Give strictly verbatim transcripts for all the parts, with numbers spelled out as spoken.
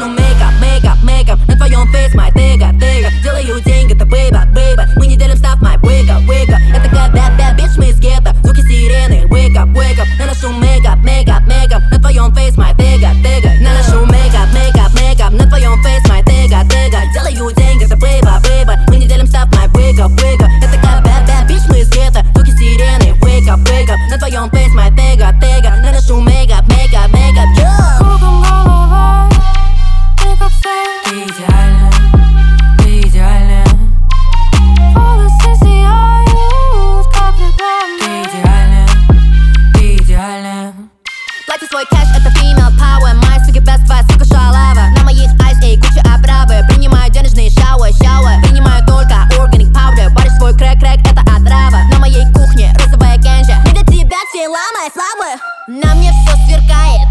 Наношу мейкап, мейкап, мейкап на твоем фейс, май тыга, тыга. Делаю деньги, это бейба, бейба. Мы не делим став, май wake up, wake up. Это как bad, bad bitch, мы из гетто. Звуки сирены, wake up, wake up. Наношу мейкап, мейкап, мейкап на твоем фейс, май тыга, тыга. Наношу мейкап, мейкап, мейкап на твоем фейс, май тыга, тыга. Делаю деньги, это бейба, бейба. Мы не делим став, май wake up, wake up. Это как bad, bad bitch, мы из гетто. Звуки сирены, wake up, wake up. На твоем фейс, май тыга, тыга. Наношу мейкап, мейкап, мейкап, yeah. Кругом голова, ты как свет. Ты идеальна, ты идеальна. Волосы сияют, как реклама. Ты идеальна, ты идеальна. Плати свой кэш, это female power. Мои суки best твоя сука шалава. На моих айс, эй, куча оправы. Принимаю денежные шауэ, шауэ. Принимаю только organic powder. Баришь свой крэк, крэк, это отрава. На моей кухне розовая генжа. Не для тебя все ломай слабы. На мне все сверкает.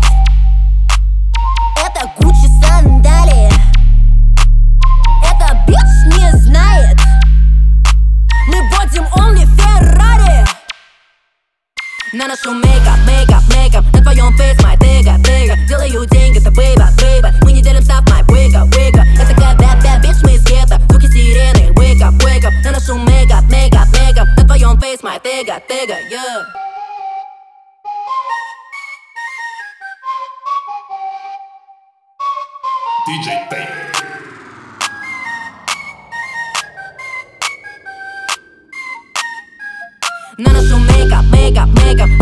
Это Гуччи сандали. Это бич не знает. Мы бодим only Ferrari. Наношу мейкап, мейкап, мейкап на твоем фейс, май тыга, тыга. Делаю деньги, это бейба, бейба. Мы не делим став, май wake up, wake up. Это как bad, bad bitch, мы из гетто. Звуки сирены, wake up, wake up. Наношу мейкап, мейкап, мейкап на твоем фейс, май тыга, тыга, yeah. диджей Тейп. Наношу мейкап, мейкап, мейкап